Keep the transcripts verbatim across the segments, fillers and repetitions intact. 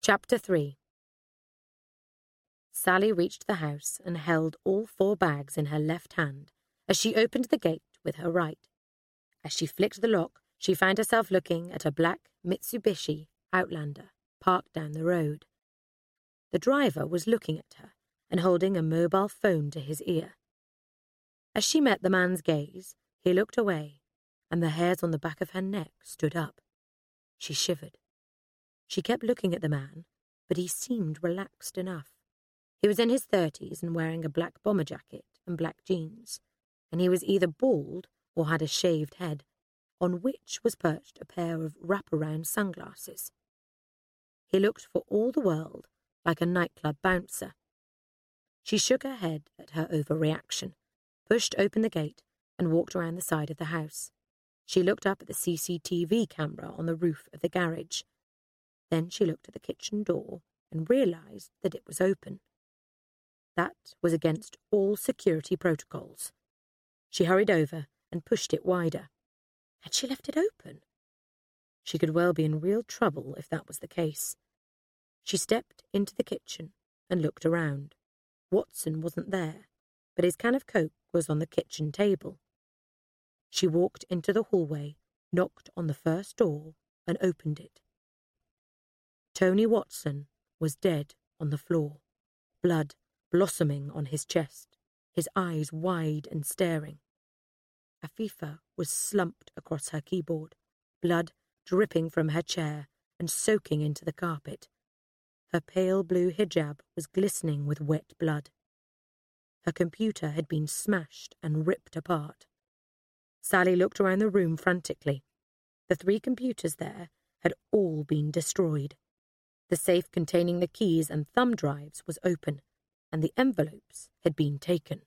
Chapter three. Sally reached the house and held all four bags in her left hand as she opened the gate with her right. As she flicked the lock, she found herself looking at a black Mitsubishi Outlander parked down the road. The driver was looking at her and holding a mobile phone to his ear. As she met the man's gaze, he looked away, and the hairs on the back of her neck stood up. She shivered. She kept looking at the man, but he seemed relaxed enough. He was in his thirties and wearing a black bomber jacket and black jeans, and he was either bald or had a shaved head, on which was perched a pair of wraparound sunglasses. He looked for all the world like a nightclub bouncer. She shook her head at her overreaction, pushed open the gate, and walked around the side of the house. She looked up at the C C T V camera on the roof of the garage. Then she looked at the kitchen door and realized that it was open. That was against all security protocols. She hurried over and pushed it wider. Had she left it open? She could well be in real trouble if that was the case. She stepped into the kitchen and looked around. Watson wasn't there, but his can of Coke was on the kitchen table. She walked into the hallway, knocked on the first door, and opened it. Tony Watson was dead on the floor, blood blossoming on his chest, his eyes wide and staring. Afifa was slumped across her keyboard, blood dripping from her chair and soaking into the carpet. Her pale blue hijab was glistening with wet blood. Her computer had been smashed and ripped apart. Sally looked around the room frantically. The three computers there had all been destroyed. The safe containing the keys and thumb drives was open, and the envelopes had been taken.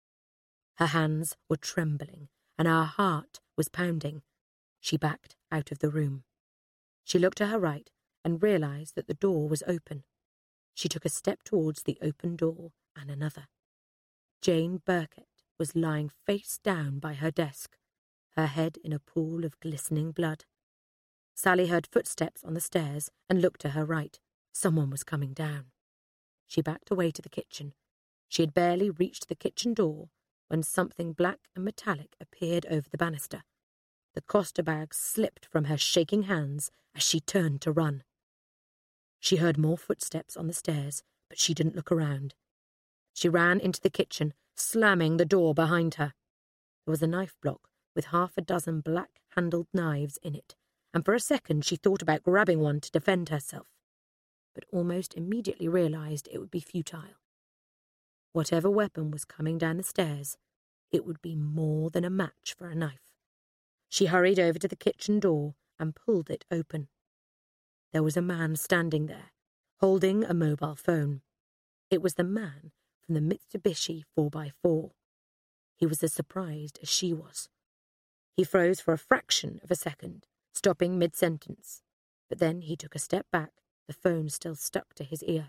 Her hands were trembling, and her heart was pounding. She backed out of the room. She looked to her right and realized that the door was open. She took a step towards the open door and another. Jane Burkett was lying face down by her desk, her head in a pool of glistening blood. Sally heard footsteps on the stairs and looked to her right. Someone was coming down. She backed away to the kitchen. She had barely reached the kitchen door when something black and metallic appeared over the banister. The Costa bag slipped from her shaking hands as she turned to run. She heard more footsteps on the stairs, but she didn't look around. She ran into the kitchen, slamming the door behind her. There was a knife block with half a dozen black-handled knives in it, and for a second she thought about grabbing one to defend herself, but almost immediately realized it would be futile. Whatever weapon was coming down the stairs, it would be more than a match for a knife. She hurried over to the kitchen door and pulled it open. There was a man standing there, holding a mobile phone. It was the man from the Mitsubishi four by four. He was as surprised as she was. He froze for a fraction of a second, stopping mid-sentence, but then he took a step back, the phone still stuck to his ear.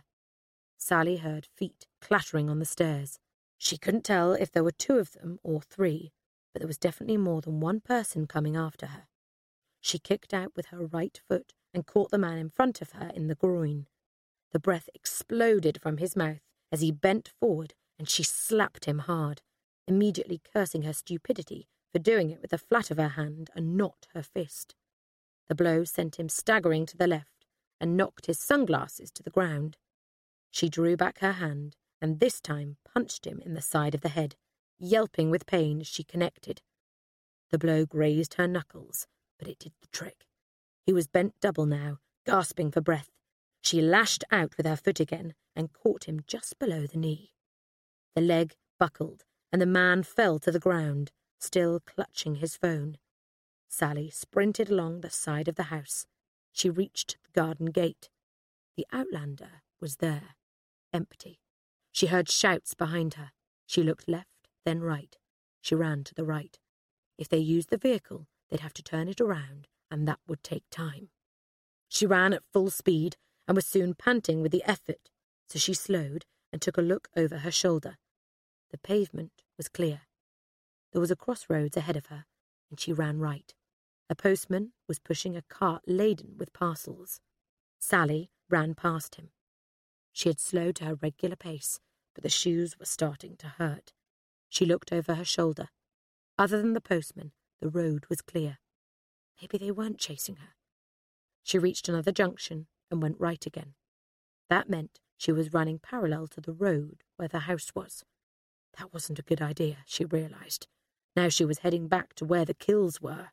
Sally heard feet clattering on the stairs. She couldn't tell if there were two of them or three, but there was definitely more than one person coming after her. She kicked out with her right foot and caught the man in front of her in the groin. The breath exploded from his mouth as he bent forward, and she slapped him hard, immediately cursing her stupidity for doing it with the flat of her hand and not her fist. The blow sent him staggering to the left and knocked his sunglasses to the ground. She drew back her hand and this time punched him in the side of the head, yelping with pain as she connected. The blow grazed her knuckles, but it did the trick. He was bent double now, gasping for breath. She lashed out with her foot again and caught him just below the knee. The leg buckled, and the man fell to the ground, still clutching his phone. Sally sprinted along the side of the house. She reached the garden gate. The Outlander was there, empty. She heard shouts behind her. She looked left, then right. She ran to the right. If they used the vehicle, they'd have to turn it around, and that would take time. She ran at full speed and was soon panting with the effort, so she slowed and took a look over her shoulder. The pavement was clear. There was a crossroads ahead of her, and she ran right. A postman was pushing a cart laden with parcels. Sally ran past him. She had slowed to her regular pace, but the shoes were starting to hurt. She looked over her shoulder. Other than the postman, the road was clear. Maybe they weren't chasing her. She reached another junction and went right again. That meant she was running parallel to the road where the house was. That wasn't a good idea, she realized. Now she was heading back to where the kills were.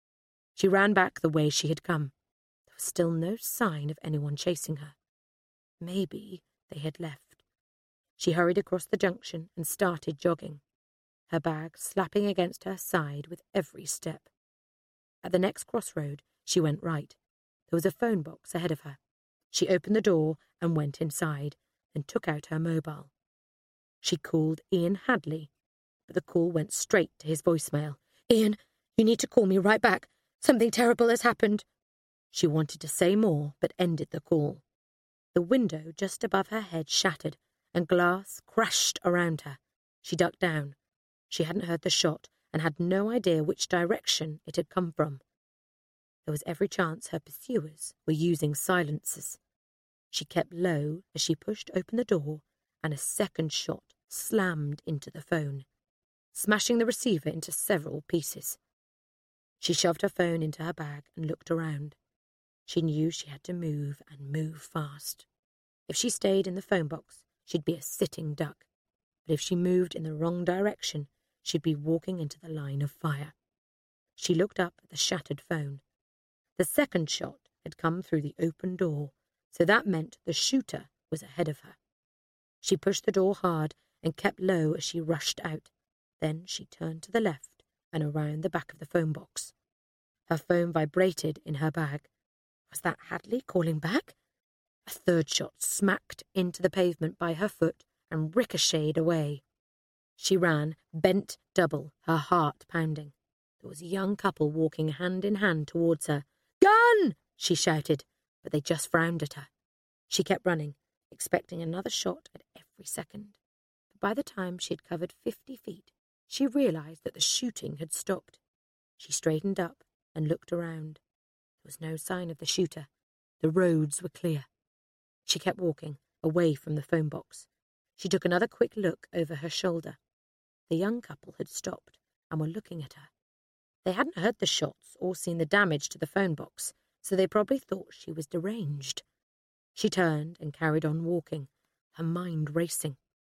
She ran back the way she had come. There was still no sign of anyone chasing her. Maybe they had left. She hurried across the junction and started jogging, her bag slapping against her side with every step. At the next crossroad, she went right. There was a phone box ahead of her. She opened the door and went inside, and took out her mobile. She called Ian Hadley, but the call went straight to his voicemail. "Ian, you need to call me right back. Something terrible has happened." She wanted to say more, but ended the call. The window just above her head shattered, and glass crashed around her. She ducked down. She hadn't heard the shot, and had no idea which direction it had come from. There was every chance her pursuers were using silencers. She kept low as she pushed open the door, and a second shot slammed into the phone, smashing the receiver into several pieces. She shoved her phone into her bag and looked around. She knew she had to move and move fast. If she stayed in the phone box, she'd be a sitting duck. But if she moved in the wrong direction, she'd be walking into the line of fire. She looked up at the shattered phone. The second shot had come through the open door, so that meant the shooter was ahead of her. She pushed the door hard and kept low as she rushed out. Then she turned to the left and around the back of the phone box. Her phone vibrated in her bag. Was that Hadley calling back? A third shot smacked into the pavement by her foot and ricocheted away. She ran, bent double, her heart pounding. There was a young couple walking hand in hand towards her. "Gun!" she shouted, but they just frowned at her. She kept running, expecting another shot at every second. But by the time she had covered fifty feet, she realized that the shooting had stopped. She straightened up and looked around. There was no sign of the shooter. The roads were clear. She kept walking, away from the phone box. She took another quick look over her shoulder. The young couple had stopped and were looking at her. They hadn't heard the shots or seen the damage to the phone box, so they probably thought she was deranged. She turned and carried on walking, her mind racing.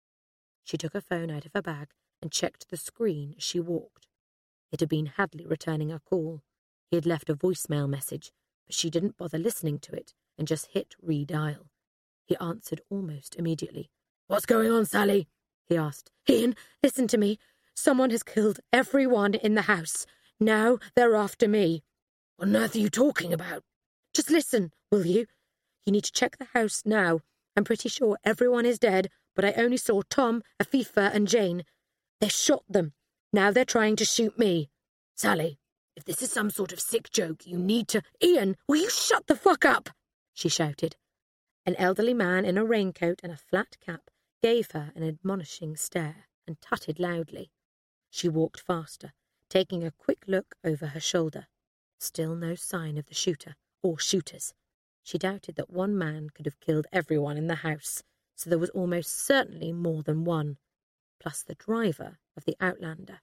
She took her phone out of her bag and checked the screen as she walked. It had been Hadley returning a call. He had left a voicemail message, but she didn't bother listening to it and just hit redial. He answered almost immediately. "What's going on, Sally?" he asked. "Ian, listen to me. Someone has killed everyone in the house. Now they're after me." "What on earth are you talking about?" "Just listen, will you? You need to check the house now. I'm pretty sure everyone is dead, but I only saw Tom, Afifa, and Jane. They shot them. Now they're trying to shoot me." "Sally, if this is some sort of sick joke, you need to—" "Ian, will you shut the fuck up?" she shouted. An elderly man in a raincoat and a flat cap gave her an admonishing stare and tutted loudly. She walked faster, taking a quick look over her shoulder. Still no sign of the shooter or shooters. She doubted that one man could have killed everyone in the house, so there was almost certainly more than one, plus the driver of the Outlander.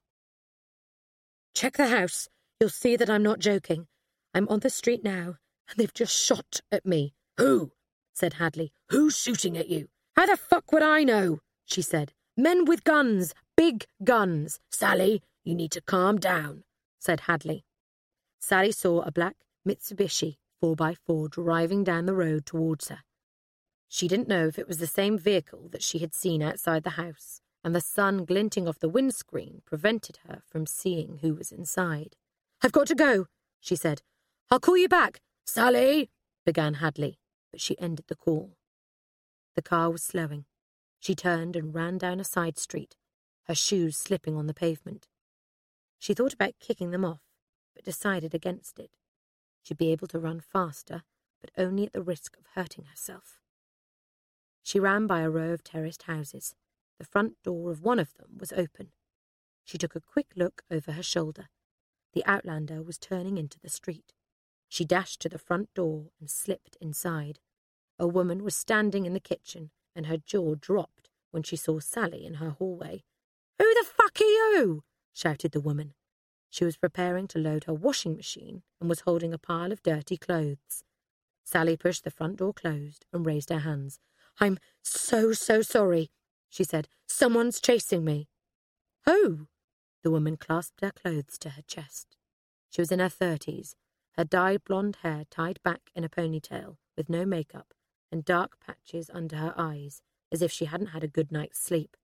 "Check the house. You'll see that I'm not joking. I'm on the street now, and they've just shot at me." "Who?" said Hadley. "Who's shooting at you?" "How the fuck would I know?" she said. "Men with guns. Big guns." "Sally, you need to calm down," said Hadley. Sally saw a black Mitsubishi four by four driving down the road towards her. She didn't know if it was the same vehicle that she had seen outside the house, and the sun glinting off the windscreen prevented her from seeing who was inside. "I've got to go," she said. "I'll call you back." "Sally," began Hadley, but she ended the call. The car was slowing. She turned and ran down a side street, her shoes slipping on the pavement. She thought about kicking them off, but decided against it. She'd be able to run faster, but only at the risk of hurting herself. She ran by a row of terraced houses. The front door of one of them was open. She took a quick look over her shoulder. The Outlander was turning into the street. She dashed to the front door and slipped inside. A woman was standing in the kitchen, and her jaw dropped when she saw Sally in her hallway. "Who the fuck are you?" shouted the woman. She was preparing to load her washing machine and was holding a pile of dirty clothes. Sally pushed the front door closed and raised her hands. "I'm so, so sorry," she said. "Someone's chasing me." "Who?" The woman clasped her clothes to her chest. She was in her thirties, her dyed blonde hair tied back in a ponytail, with no makeup, and dark patches under her eyes, as if she hadn't had a good night's sleep.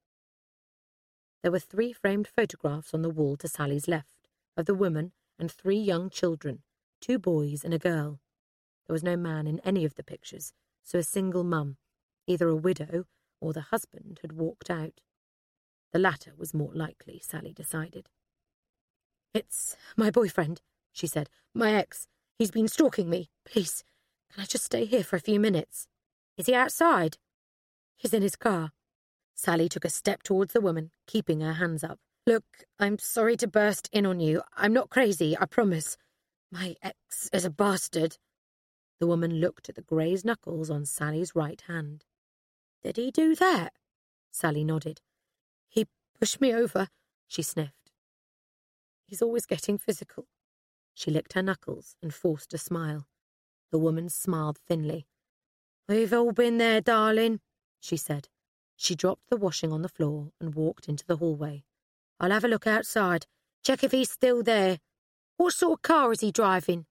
There were three framed photographs on the wall to Sally's left, of the woman and three young children, two boys and a girl. There was no man in any of the pictures, so a single mum, either a widow or the husband, had walked out. The latter was more likely, Sally decided. "It's my boyfriend," she said. "My ex. He's been stalking me. Please, can I just stay here for a few minutes?" "Is he outside?" "He's in his car." Sally took a step towards the woman, keeping her hands up. "Look, I'm sorry to burst in on you. I'm not crazy, I promise. My ex is a bastard." The woman looked at the grazed knuckles on Sally's right hand. "Did he do that?" Sally nodded. "He pushed me over," she sniffed. "He's always getting physical." She licked her knuckles and forced a smile. The woman smiled thinly. "We've all been there, darling," she said. She dropped the washing on the floor and walked into the hallway. "I'll have a look outside. Check if he's still there. What sort of car is he driving?"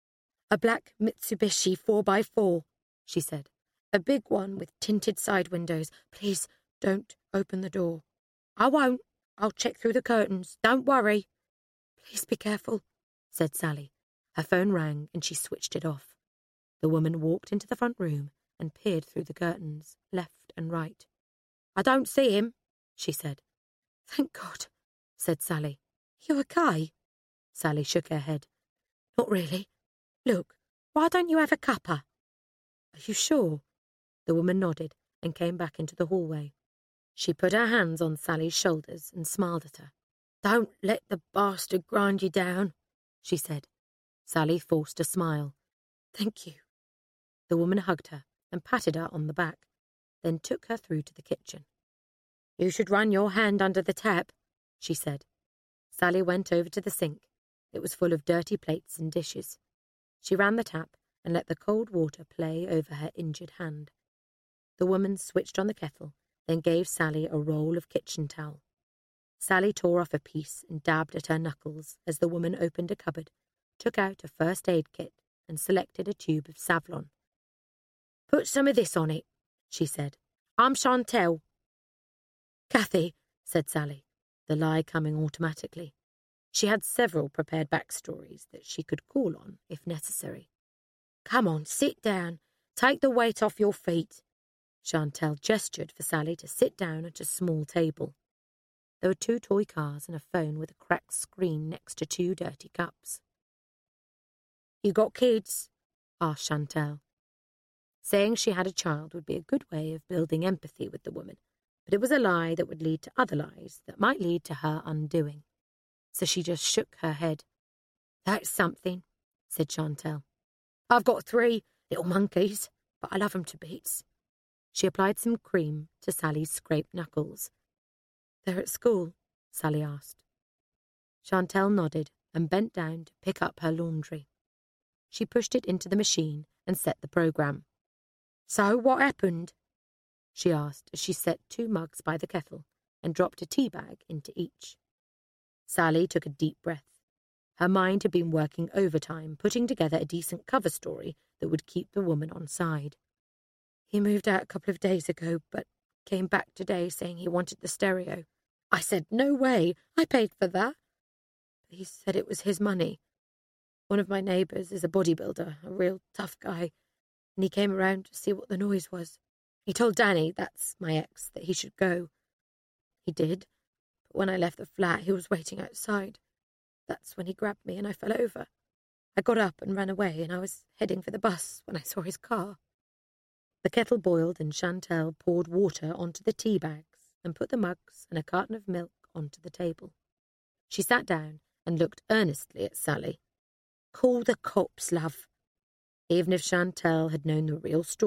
"A black Mitsubishi four by four, she said. "A big one with tinted side windows. Please don't open the door." "I won't. I'll check through the curtains. Don't worry." "Please be careful," said Sally. Her phone rang and she switched it off. The woman walked into the front room and peered through the curtains, left and right. "I don't see him," she said. "Thank God," said Sally. "You okay?" Sally shook her head. "Not really. Look, why don't you have a cuppa?" "Are you sure?" The woman nodded and came back into the hallway. She put her hands on Sally's shoulders and smiled at her. "Don't let the bastard grind you down," she said. Sally forced a smile. "Thank you." The woman hugged her and patted her on the back, then took her through to the kitchen. "You should run your hand under the tap," she said. Sally went over to the sink. It was full of dirty plates and dishes. She ran the tap and let the cold water play over her injured hand. The woman switched on the kettle, then gave Sally a roll of kitchen towel. Sally tore off a piece and dabbed at her knuckles as the woman opened a cupboard, took out a first aid kit, and selected a tube of Savlon. "Put some of this on it," she said. "I'm Chantel." "Kathy," said Sally, the lie coming automatically. She had several prepared backstories that she could call on if necessary. "Come on, sit down. Take the weight off your feet." Chantel gestured for Sally to sit down at a small table. There were two toy cars and a phone with a cracked screen next to two dirty cups. "You got kids?" asked Chantel. Saying she had a child would be a good way of building empathy with the woman, but it was a lie that would lead to other lies that might lead to her undoing. So she just shook her head. "That's something," said Chantel. "I've got three little monkeys, but I love 'em to bits." She applied some cream to Sally's scraped knuckles. "They're at school?" Sally asked. Chantel nodded and bent down to pick up her laundry. She pushed it into the machine and set the program. "So what happened?" she asked as she set two mugs by the kettle and dropped a tea bag into each. Sally took a deep breath. Her mind had been working overtime, putting together a decent cover story that would keep the woman on side. "He moved out a couple of days ago, but came back today saying he wanted the stereo. I said, no way, I paid for that. But he said it was his money. One of my neighbours is a bodybuilder, a real tough guy, and he came around to see what the noise was. He told Danny, that's my ex, that he should go. He did, but when I left the flat, he was waiting outside. That's when he grabbed me and I fell over. I got up and ran away, and I was heading for the bus when I saw his car." The kettle boiled and Chantel poured water onto the tea bags and put the mugs and a carton of milk onto the table. She sat down and looked earnestly at Sally. "Call the cops, love." Even if Chantel had known the real story,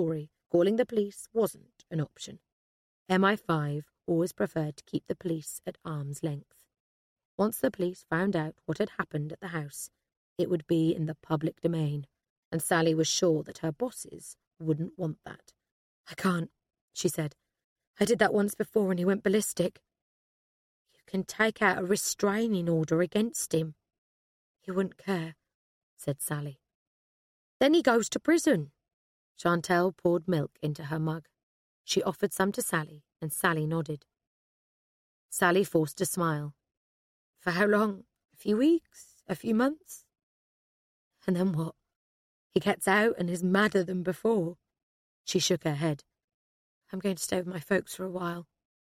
calling the police wasn't an option. M I five always preferred to keep the police at arm's length. Once the police found out what had happened at the house, it would be in the public domain, and Sally was sure that her bosses wouldn't want that. "I can't," she said. "I did that once before and he went ballistic." "You can take out a restraining order against him." "He wouldn't care," said Sally. "Then he goes to prison." Chantal poured milk into her mug. She offered some to Sally, and Sally nodded. Sally forced a smile. "For how long? A few weeks? A few months?" "And then what? He gets out and is madder than before." She shook her head. "I'm going to stay with my folks for a while.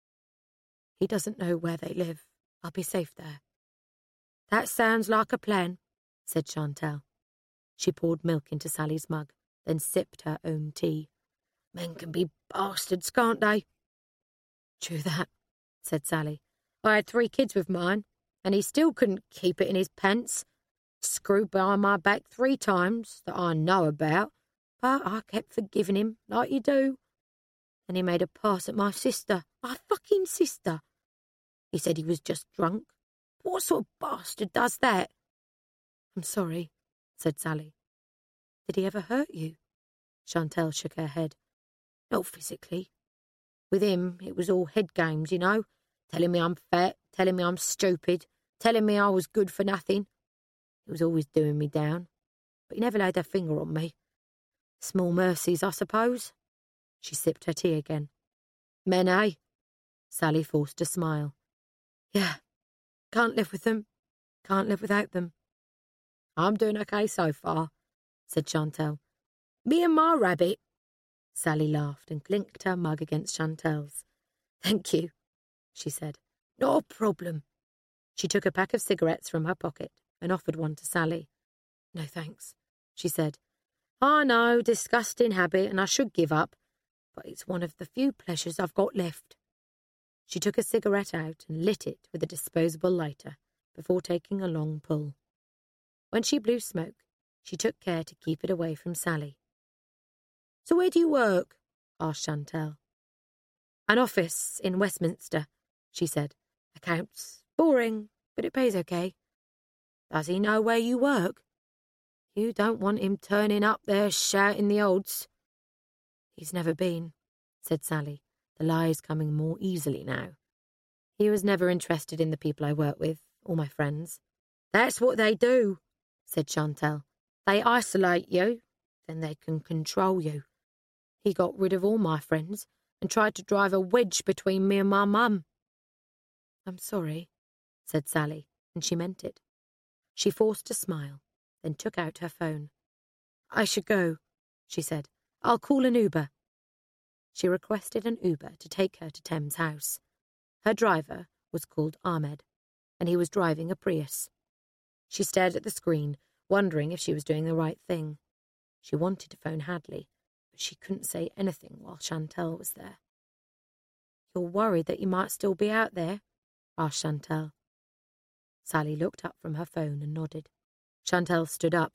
He doesn't know where they live. I'll be safe there." "That sounds like a plan," said Chantal. She poured milk into Sally's mug, then sipped her own tea. "Men can be bastards, can't they?" "True that," said Sally. "I had three kids with mine, and he still couldn't keep it in his pants. Screwed behind my back three times, that I know about, but I kept forgiving him, like you do. And he made a pass at my sister, my fucking sister. He said he was just drunk. What sort of bastard does that?" "I'm sorry," said Sally. "Did he ever hurt you?" Chantal shook her head. "Not physically. With him, it was all head games, you know, telling me I'm fat, telling me I'm stupid, telling me I was good for nothing. He was always doing me down, but he never laid a finger on me. Small mercies, I suppose." She sipped her tea again. "Men, eh?" Sally forced a smile. "Yeah. Can't live with them. Can't live without them." "I'm doing okay so far," said Chantal. "Me and my rabbit." Sally laughed and clinked her mug against Chantal's. "Thank you," she said. "No problem." She took a pack of cigarettes from her pocket and offered one to Sally. "No thanks," she said. "I know, disgusting habit, and I should give up, but it's one of the few pleasures I've got left." She took a cigarette out and lit it with a disposable lighter before taking a long pull. When she blew smoke, she took care to keep it away from Sally. "So where do you work?" asked Chantal. "An office in Westminster," she said. "Accounts. Boring, but it pays okay." "Does he know where you work?" "You don't want him turning up there shouting the odds." "He's never been," said Sally, the lies coming more easily now. "He was never interested in the people I work with, or my friends." "That's what they do," said Chantal. "They isolate you, then they can control you. He got rid of all my friends and tried to drive a wedge between me and my mum." "I'm sorry," said Sally, and she meant it. She forced a smile, then took out her phone. "I should go," she said. "I'll call an Uber." She requested an Uber to take her to Thames House. Her driver was called Ahmed, and he was driving a Prius. She stared at the screen, wondering if she was doing the right thing. She wanted to phone Hadley, but she couldn't say anything while Chantal was there. "You're worried that you might still be out there?" asked Chantal. Sally looked up from her phone and nodded. Chantal stood up.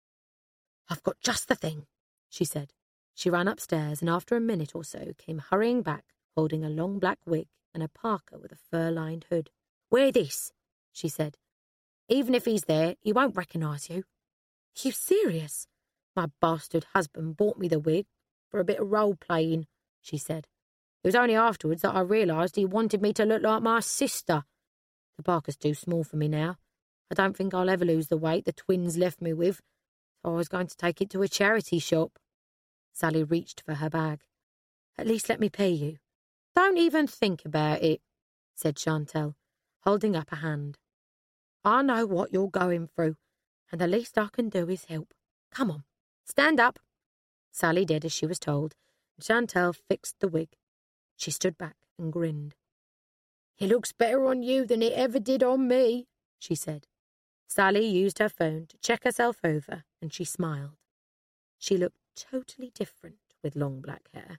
"I've got just the thing," she said. She ran upstairs and after a minute or so came hurrying back, holding a long black wig and a parka with a fur-lined hood. "Wear this," she said. "Even if he's there, he won't recognise you." "Are you serious?" "My bastard husband bought me the wig for a bit of role-playing," she said. "It was only afterwards that I realised he wanted me to look like my sister. The parka's too small for me now. I don't think I'll ever lose the weight the twins left me with, so I was going to take it to a charity shop." Sally reached for her bag. "At least let me pay you." "Don't even think about it," said Chantal, holding up a hand. "I know what you're going through, and the least I can do is help. Come on, stand up." Sally did as she was told, and Chantal fixed the wig. She stood back and grinned. "It looks better on you than it ever did on me," she said. Sally used her phone to check herself over, and she smiled. She looked totally different with long black hair.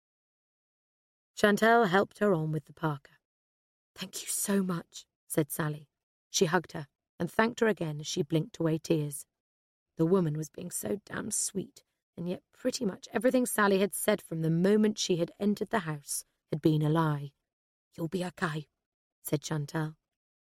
Chantal helped her on with the parka. "Thank you so much," said Sally. She hugged her and thanked her again as she blinked away tears. The woman was being so damn sweet and yet pretty much everything Sally had said from the moment she had entered the house had been a lie. "You'll be okay," said Chantal.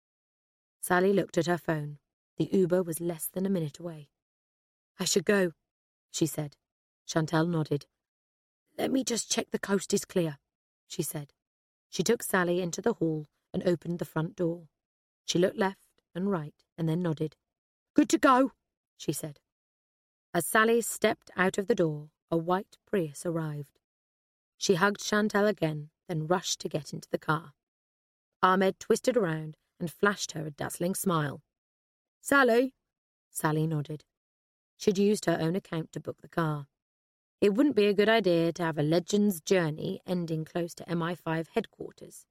Sally looked at her phone. The Uber was less than a minute away. "I should go," she said. Chantal nodded. "Let me just check the coast is clear," she said. She took Sally into the hall and opened the front door. She looked left and right and then nodded. "Good to go," she said. As Sally stepped out of the door, a white Prius arrived. She hugged Chantal again, then rushed to get into the car. Ahmed twisted around and flashed her a dazzling smile. "Sally?" Sally nodded. She'd used her own account to book the car. It wouldn't be a good idea to have a legend's journey ending close to M I five headquarters.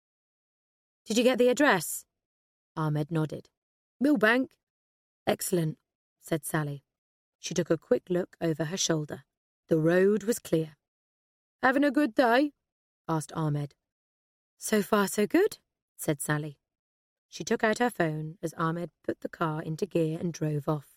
"Did you get the address?" Ahmed nodded. "Millbank." "Excellent," said Sally. She took a quick look over her shoulder. The road was clear. "Having a good day?" asked Ahmed. "So far so good," said Sally. She took out her phone as Ahmed put the car into gear and drove off.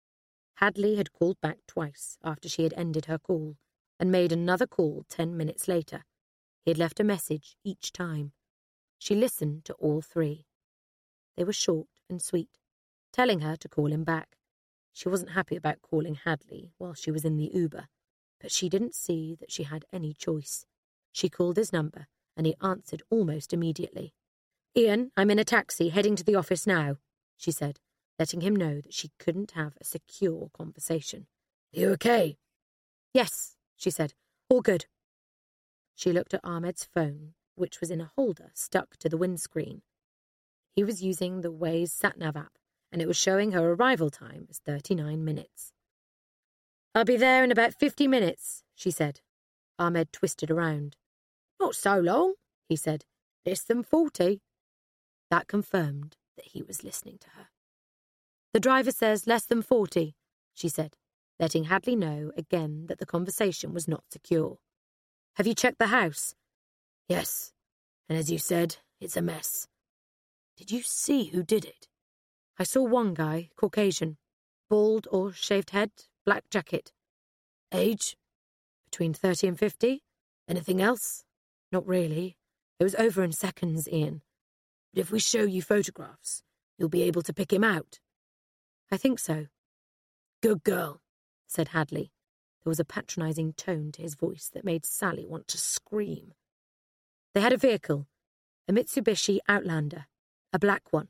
Hadley had called back twice after she had ended her call, and made another call ten minutes later. He had left a message each time. She listened to all three. They were short and sweet, telling her to call him back. She wasn't happy about calling Hadley while she was in the Uber, but she didn't see that she had any choice. She called his number, and he answered almost immediately. "Ian, I'm in a taxi heading to the office now," she said, letting him know that she couldn't have a secure conversation. "Are you okay?" "Yes," she said. "All good." She looked at Ahmed's phone, which was in a holder stuck to the windscreen. He was using the Waze sat-nav app, and it was showing her arrival time as thirty-nine minutes. "I'll be there in about fifty minutes, she said. Ahmed twisted around. "Not so long," he said. "Less than forty." That confirmed that he was listening to her. "The driver says less than forty, she said, letting Hadley know again that the conversation was not secure. "Have you checked the house?" "Yes, and as you said, it's a mess." "Did you see who did it?" "I saw one guy, Caucasian, bald or shaved head, black jacket." "Age?" "Between thirty and fifty. Anything else?" "Not really. It was over in seconds, Ian. But if we show you photographs, you'll be able to pick him out." "I think so." "Good girl," said Hadley. There was a patronising tone to his voice that made Sally want to scream. They had a vehicle, a Mitsubishi Outlander, a black one.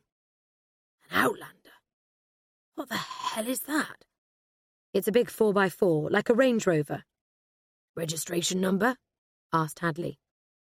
"An Outlander? What the hell is that?" "It's a big four by four, like a Range Rover." "Registration number?" asked Hadley.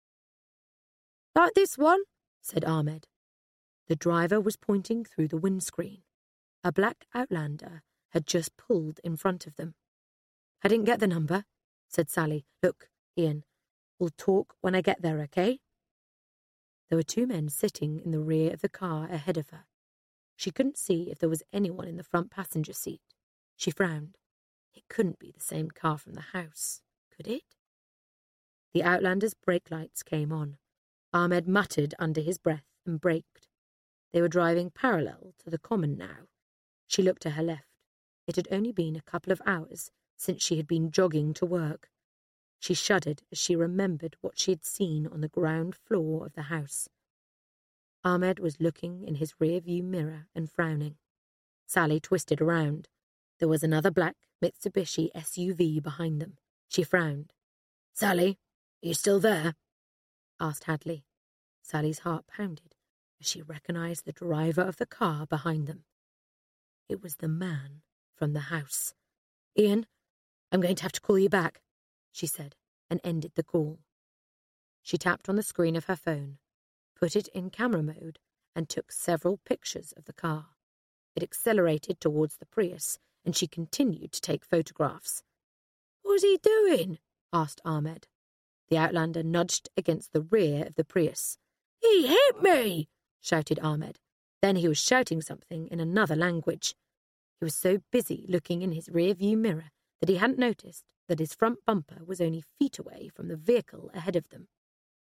"Like this one," said Ahmed. The driver was pointing through the windscreen. A black Outlander had just pulled in front of them. "I didn't get the number," said Sally. "Look, Ian, we'll talk when I get there, okay?" There were two men sitting in the rear of the car ahead of her. She couldn't see if there was anyone in the front passenger seat. She frowned. It couldn't be the same car from the house, could it? The Outlander's brake lights came on. Ahmed muttered under his breath and braked. They were driving parallel to the common now. She looked to her left. It had only been a couple of hours since she had been jogging to work. She shuddered as she remembered what she had seen on the ground floor of the house. Ahmed was looking in his rear-view mirror and frowning. Sally twisted around. There was another black Mitsubishi S U V behind them. She frowned. "Sally, are you still there?" asked Hadley. Sally's heart pounded as she recognised the driver of the car behind them. It was the man from the house. "Ian, I'm going to have to call you back," she said, and ended the call. She tapped on the screen of her phone, put it in camera mode, and took several pictures of the car. It accelerated towards the Prius, and she continued to take photographs. "What's he doing?" asked Ahmed. The Outlander nudged against the rear of the Prius. "He hit me!" shouted Ahmed. Then he was shouting something in another language. He was so busy looking in his rear-view mirror that he hadn't noticed that his front bumper was only feet away from the vehicle ahead of them.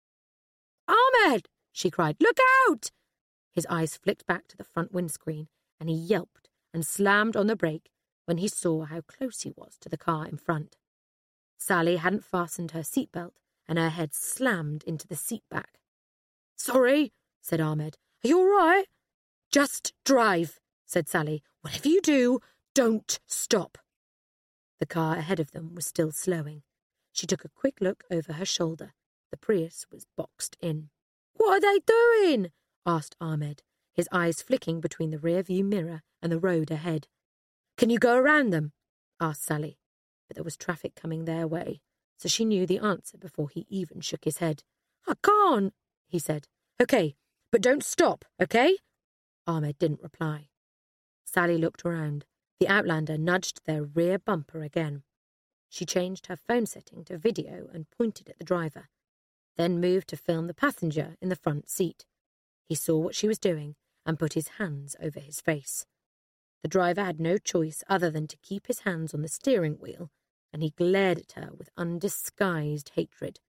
"Ahmed!" she cried. "Look out!" His eyes flicked back to the front windscreen, and he yelped and slammed on the brake when he saw how close he was to the car in front. Sally hadn't fastened her seatbelt, and her head slammed into the seat back. "Sorry," said Ahmed. "Are you all right?" "Just drive," said Sally. "Whatever you do, don't stop." The car ahead of them was still slowing. She took a quick look over her shoulder. The Prius was boxed in. "What are they doing?" asked Ahmed, his eyes flicking between the rear-view mirror and the road ahead. "Can you go around them?" asked Sally, but there was traffic coming their way, so she knew the answer before he even shook his head. "I can't," he said. "Okay, but don't stop, okay?" Ahmed didn't reply. Sally looked around. The Outlander nudged their rear bumper again. She changed her phone setting to video and pointed at the driver, then moved to film the passenger in the front seat. He saw what she was doing and put his hands over his face. The driver had no choice other than to keep his hands on the steering wheel, and he glared at her with undisguised hatred.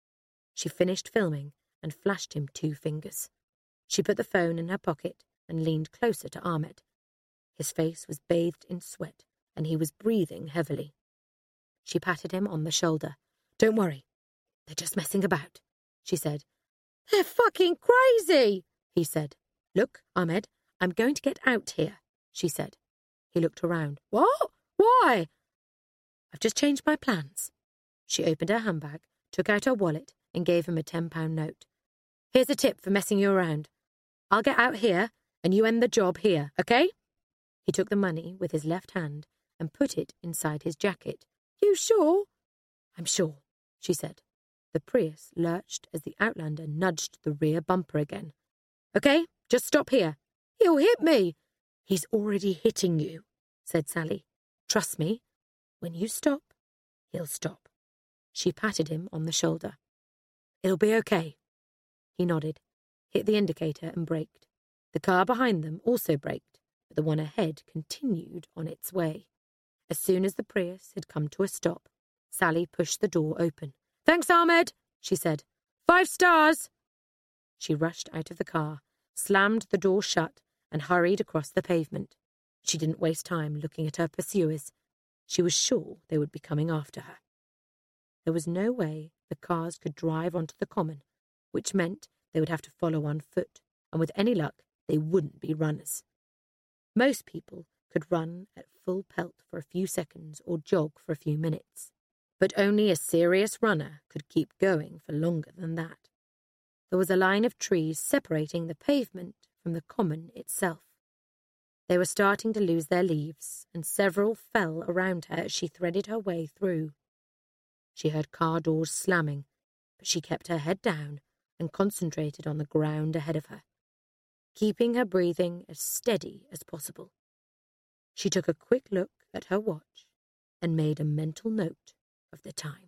She finished filming and flashed him two fingers. She put the phone in her pocket and leaned closer to Ahmed. His face was bathed in sweat, and he was breathing heavily. She patted him on the shoulder. "Don't worry. They're just messing about," she said. "They're fucking crazy," he said. "Look, Ahmed, I'm going to get out here," she said. He looked around. "What? Why?" "I've just changed my plans." She opened her handbag, took out her wallet, and gave him a ten-pound note. "Here's a tip for messing you around. I'll get out here, and you end the job here, okay?" He took the money with his left hand and put it inside his jacket. "You sure?" "I'm sure," she said. The Prius lurched as the Outlander nudged the rear bumper again. "Okay, just stop here." "He'll hit me." "He's already hitting you," said Sally. "Trust me, when you stop, he'll stop." She patted him on the shoulder. "It'll be okay." He nodded, hit the indicator and braked. The car behind them also braked, but the one ahead continued on its way. As soon as the Prius had come to a stop, Sally pushed the door open. "Thanks, Ahmed," she said. "Five stars." She rushed out of the car, slammed the door shut, and hurried across the pavement. She didn't waste time looking at her pursuers. She was sure they would be coming after her. There was no way the cars could drive onto the common, which meant they would have to follow on foot, and with any luck, they wouldn't be runners. Most people could run at full pelt for a few seconds or jog for a few minutes, but only a serious runner could keep going for longer than that. There was a line of trees separating the pavement from the common itself. They were starting to lose their leaves, and several fell around her as she threaded her way through. She heard car doors slamming, but she kept her head down and concentrated on the ground ahead of her, keeping her breathing as steady as possible. She took a quick look at her watch and made a mental note of the time.